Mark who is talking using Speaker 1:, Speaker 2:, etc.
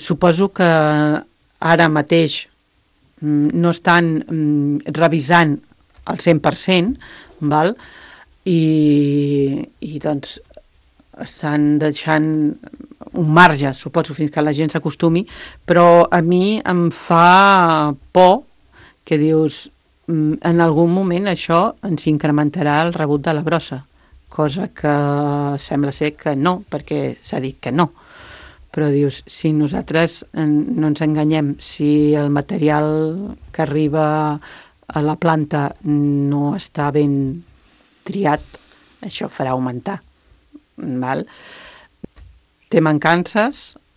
Speaker 1: suposo que ara mateix no estan revisant al 100%, val? I doncs estan deixant un marge, suposo, fins que la gent s'acostumi, però a mi em fa por que dius, en algun moment això ens incrementarà el rebut de la brossa, cosa que sembla ser que no, perquè s'ha dit que no. Però dius, si nosaltres no ens enganyem, si el material que arriba a la planta no està ben triat, això farà augmentar. Val? Té mancances,